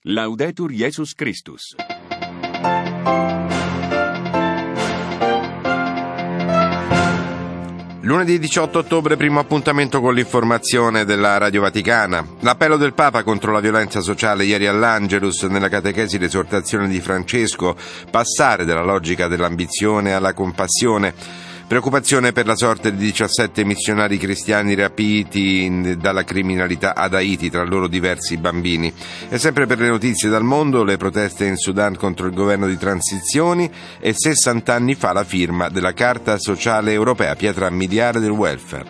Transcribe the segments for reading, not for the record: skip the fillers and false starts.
Laudetur Jesus Christus. Lunedì 18 ottobre, primo appuntamento con l'informazione della Radio Vaticana. L'appello del Papa contro la violenza sociale ieri all'Angelus, nella catechesi l'esortazione di Francesco, passare dalla logica dell'ambizione alla compassione. Preoccupazione per la sorte di 17 missionari cristiani rapiti dalla criminalità ad Haiti, tra loro diversi bambini. E sempre per le notizie dal mondo, le proteste in Sudan contro il governo di transizioni e 60 anni fa la firma della Carta Sociale Europea, pietra miliare del welfare.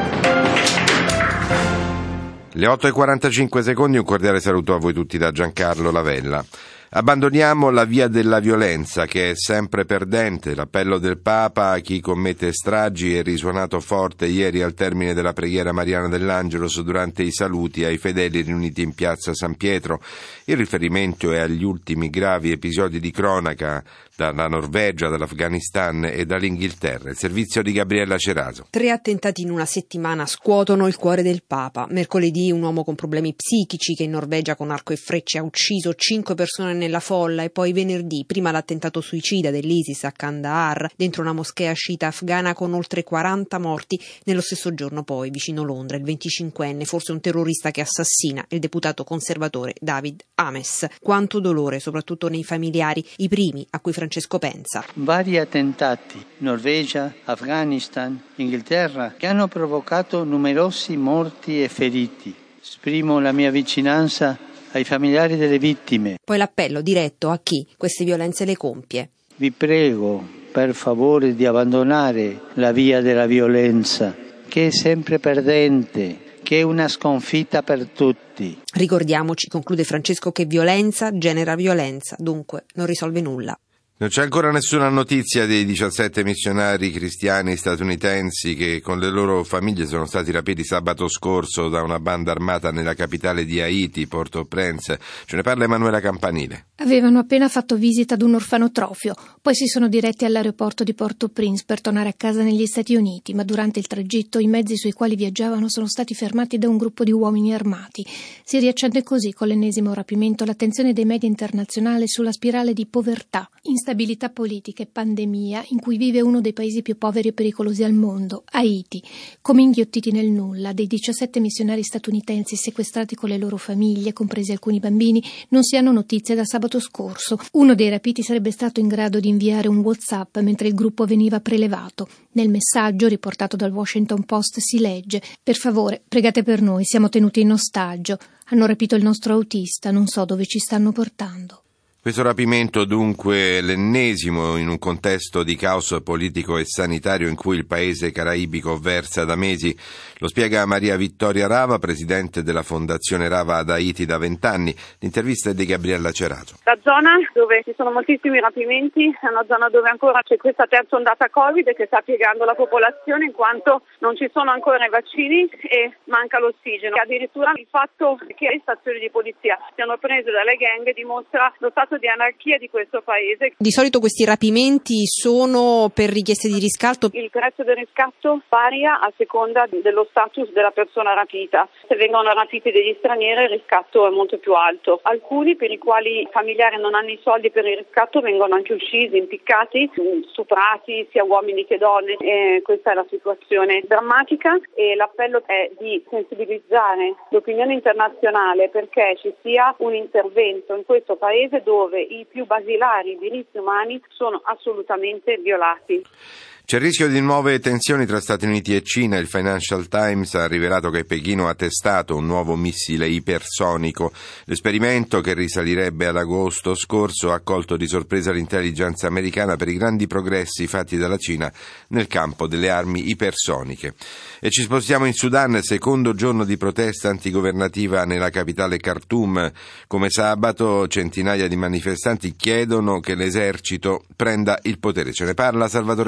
Le 8:45, un cordiale saluto a voi tutti da Giancarlo Lavella. Abbandoniamo la via della violenza, che è sempre perdente. L'appello del Papa a chi commette stragi è risuonato forte ieri al termine della preghiera mariana dell'Angelus durante i saluti ai fedeli riuniti in piazza San Pietro. Il riferimento è agli ultimi gravi episodi di cronaca dalla Norvegia, dall'Afghanistan e dall'Inghilterra. Il servizio di Gabriella Ceraso. 3 attentati in una settimana scuotono il cuore del Papa. Mercoledì un uomo con problemi psichici che in Norvegia con arco e frecce ha ucciso 5 persone nella folla, e poi venerdì prima l'attentato suicida dell'ISIS a Kandahar dentro una moschea sciita afghana con oltre 40 morti. Nello stesso giorno poi vicino Londra il 25enne, forse un terrorista che assassina il deputato conservatore David Ames. Quanto dolore, soprattutto nei familiari, i primi a cui Francesco pensa. Vari attentati, Norvegia, Afghanistan, Inghilterra, che hanno provocato numerosi morti e feriti. Esprimo la mia vicinanza ai familiari delle vittime. Poi l'appello diretto a chi queste violenze le compie. Vi prego, per favore, di abbandonare la via della violenza, che è sempre perdente, che è una sconfitta per tutti. Ricordiamoci, conclude Francesco, che violenza genera violenza, dunque non risolve nulla. Non c'è ancora nessuna notizia dei 17 missionari cristiani statunitensi che con le loro famiglie sono stati rapiti sabato scorso da una banda armata nella capitale di Haiti, Port-au-Prince. Ce ne parla Emanuela Campanile. Avevano appena fatto visita ad un orfanotrofio, poi si sono diretti all'aeroporto di Port-au-Prince per tornare a casa negli Stati Uniti, ma durante il tragitto i mezzi sui quali viaggiavano sono stati fermati da un gruppo di uomini armati. Si riaccende così con l'ennesimo rapimento l'attenzione dei media internazionali sulla spirale di povertà, instabilità politica e pandemia in cui vive uno dei paesi più poveri e pericolosi al mondo, Haiti. Come inghiottiti nel nulla, dei 17 missionari statunitensi sequestrati con le loro famiglie, compresi alcuni bambini, non si hanno notizie da sabato scorso. Uno dei rapiti sarebbe stato in grado di inviare un WhatsApp mentre il gruppo veniva prelevato. Nel messaggio, riportato dal Washington Post, si legge: «Per favore, pregate per noi, siamo tenuti in ostaggio. Hanno rapito il nostro autista, non so dove ci stanno portando». Questo rapimento dunque l'ennesimo in un contesto di caos politico e sanitario in cui il paese caraibico versa da mesi. Lo spiega Maria Vittoria Rava, presidente della Fondazione Rava ad Haiti da 20 anni. L'intervista è di Gabriella Cerato. La zona dove ci sono moltissimi rapimenti è una zona dove ancora c'è questa terza ondata Covid che sta piegando la popolazione in quanto non ci sono ancora i vaccini e manca l'ossigeno. E addirittura il fatto che le stazioni di polizia siano prese dalle gang dimostra lo stato di anarchia di questo paese. Di solito questi rapimenti sono per richieste di riscatto? Il prezzo del riscatto varia a seconda dello status della persona rapita. Se vengono rapiti degli stranieri il riscatto è molto più alto. Alcuni, per i quali i familiari non hanno i soldi per il riscatto, vengono anche uccisi, impiccati, stuprati, sia uomini che donne. E questa è la situazione drammatica e l'appello è di sensibilizzare l'opinione internazionale perché ci sia un intervento in questo paese dove i più basilari diritti umani sono assolutamente violati. C'è il rischio di nuove tensioni tra Stati Uniti e Cina. Il Financial Times ha rivelato che Pechino ha testato un nuovo missile ipersonico. L'esperimento, che risalirebbe ad agosto scorso, ha colto di sorpresa l'intelligence americana per i grandi progressi fatti dalla Cina nel campo delle armi ipersoniche. E ci spostiamo in Sudan, secondo giorno di protesta antigovernativa nella capitale Khartoum. Come sabato, centinaia di manifestanti chiedono che l'esercito prenda il potere. Ce ne parla Salvatore Cernuzzi.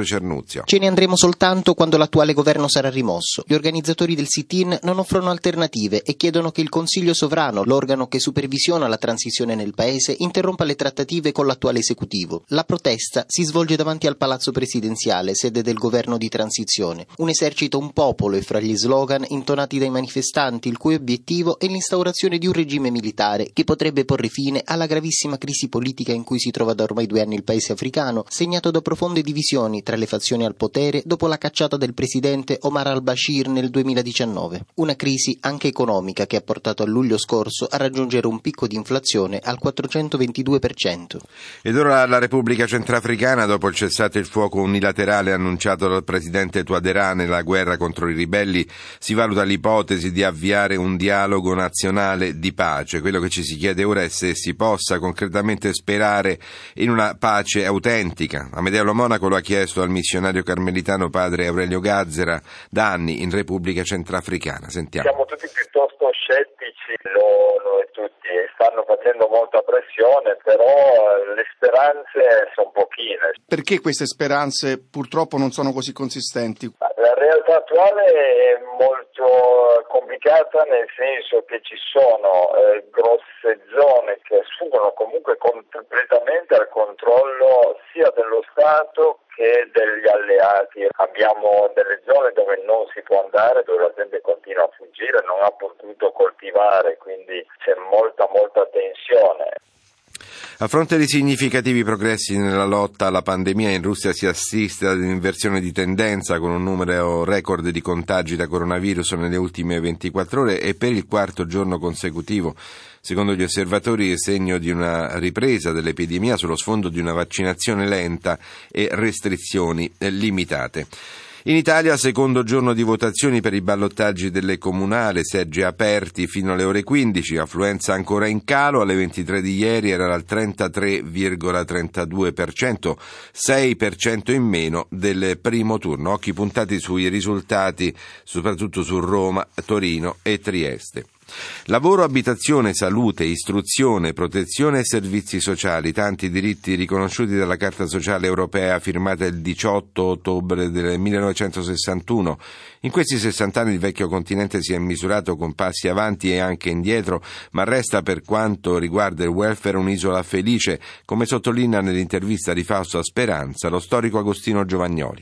D'Annunzio. Ce ne andremo soltanto quando l'attuale governo sarà rimosso. Gli organizzatori del sit-in non offrono alternative e chiedono che il Consiglio sovrano, l'organo che supervisiona la transizione nel paese, interrompa le trattative con l'attuale esecutivo. La protesta si svolge davanti al Palazzo Presidenziale, sede del governo di transizione. Un esercito, un popolo e fra gli slogan intonati dai manifestanti, il cui obiettivo è l'instaurazione di un regime militare che potrebbe porre fine alla gravissima crisi politica in cui si trova da ormai 2 anni il paese africano, segnato da profonde divisioni tra le fazioni al potere dopo la cacciata del presidente Omar al-Bashir nel 2019. Una crisi anche economica che ha portato a luglio scorso a raggiungere un picco di inflazione al 422%. Ed ora la Repubblica Centrafricana, dopo il cessate il fuoco unilaterale annunciato dal presidente Touadéra nella guerra contro i ribelli, si valuta l'ipotesi di avviare un dialogo nazionale di pace. Quello che ci si chiede ora è se si possa concretamente sperare in una pace autentica. Amedeo Lo Monaco lo ha chiesto al missionario carmelitano padre Aurelio Gazzera da anni in Repubblica Centrafricana. Sentiamo. Siamo tutti piuttosto scettici, l'ONU e tutti stanno facendo molta pressione, però le speranze sono pochine. Perché queste speranze purtroppo non sono così consistenti? La realtà attuale è molto complicata, nel senso che ci sono grosse zone che assurgono comunque completamente al controllo sia dello Stato che degli alleati. Abbiamo delle zone dove non si può andare, dove la gente continua a fuggire, non ha potuto coltivare, quindi c'è molta tensione. A fronte di significativi progressi nella lotta alla pandemia, in Russia si assiste ad un'inversione di tendenza con un numero record di contagi da coronavirus nelle ultime 24 ore e per il 4º giorno consecutivo. Secondo gli osservatori è segno di una ripresa dell'epidemia sullo sfondo di una vaccinazione lenta e restrizioni limitate. In Italia, secondo giorno di votazioni per i ballottaggi delle comunali, seggi aperti fino alle ore 15, affluenza ancora in calo, alle 23 di ieri era al 33,32%, 6% in meno del primo turno. Occhi puntati sui risultati, soprattutto su Roma, Torino e Trieste. Lavoro, abitazione, salute, istruzione, protezione e servizi sociali, tanti diritti riconosciuti dalla Carta Sociale Europea firmata il 18 ottobre del 1961. In questi 60 anni il vecchio continente si è misurato con passi avanti e anche indietro, ma resta per quanto riguarda il welfare un'isola felice, come sottolinea nell'intervista di Fausto Speranza lo storico Agostino Giovagnoli.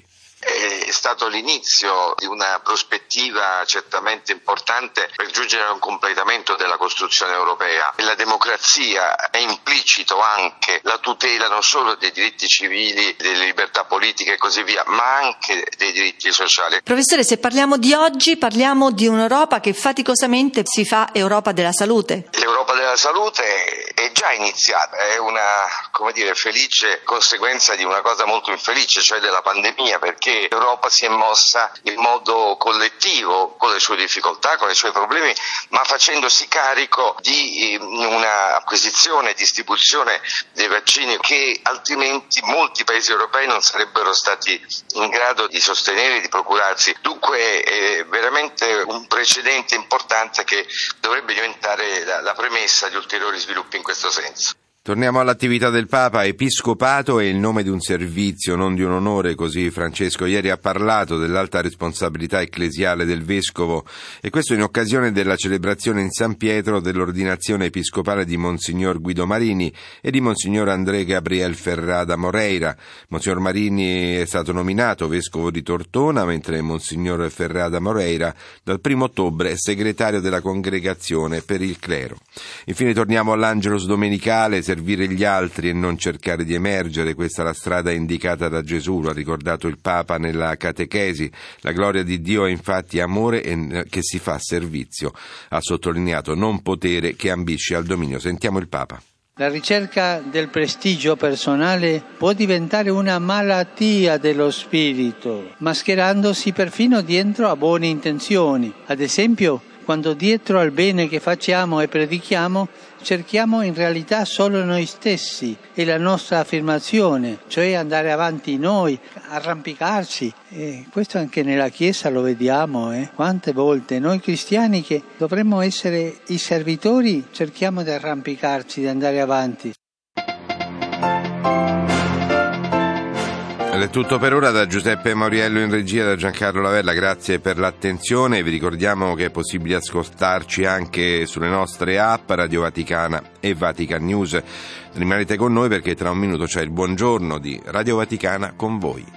È stato l'inizio di una prospettiva certamente importante per giungere a un completamento della costruzione europea. La democrazia è implicito anche la tutela non solo dei diritti civili, delle libertà politiche e così via, ma anche dei diritti sociali. Professore, se parliamo di oggi, parliamo di un'Europa che faticosamente si fa Europa della salute. L'Europa della salute è già iniziata, è una, felice conseguenza di una cosa molto infelice, cioè della pandemia, perché l'Europa si è mossa in modo collettivo, con le sue difficoltà, con i suoi problemi, ma facendosi carico di una acquisizione e distribuzione dei vaccini che altrimenti molti paesi europei non sarebbero stati in grado di sostenere e di procurarsi. Dunque è veramente un precedente importante che dovrebbe diventare la premessa di ulteriori sviluppi in questo senso. Torniamo all'attività del Papa. Episcopato è il nome di un servizio, non di un onore, così Francesco ieri ha parlato dell'alta responsabilità ecclesiale del Vescovo, e questo in occasione della celebrazione in San Pietro dell'ordinazione episcopale di Monsignor Guido Marini e di Monsignor André Gabriel Ferrada Moreira. Monsignor Marini è stato nominato Vescovo di Tortona, mentre Monsignor Ferrada Moreira dal 1 ottobre è segretario della Congregazione per il Clero. Infine torniamo all'Angelus domenicale, servire gli altri e non cercare di emergere, questa è la strada indicata da Gesù, lo ha ricordato il Papa nella catechesi. La gloria di Dio è infatti amore che si fa servizio, ha sottolineato, non potere che ambisce al dominio. Sentiamo il Papa. La ricerca del prestigio personale può diventare una malattia dello spirito, mascherandosi perfino dietro a buone intenzioni. Ad esempio, quando dietro al bene che facciamo e predichiamo cerchiamo in realtà solo noi stessi e la nostra affermazione, cioè andare avanti noi, arrampicarci. E questo anche nella Chiesa lo vediamo, quante volte noi cristiani che dovremmo essere i servitori cerchiamo di arrampicarci, di andare avanti. Ed è tutto per ora da Giuseppe Mauriello in regia, da Giancarlo Lavella, grazie per l'attenzione. Vi ricordiamo che è possibile ascoltarci anche sulle nostre app Radio Vaticana e Vatican News. Rimanete con noi perché tra un minuto c'è il buongiorno di Radio Vaticana con voi.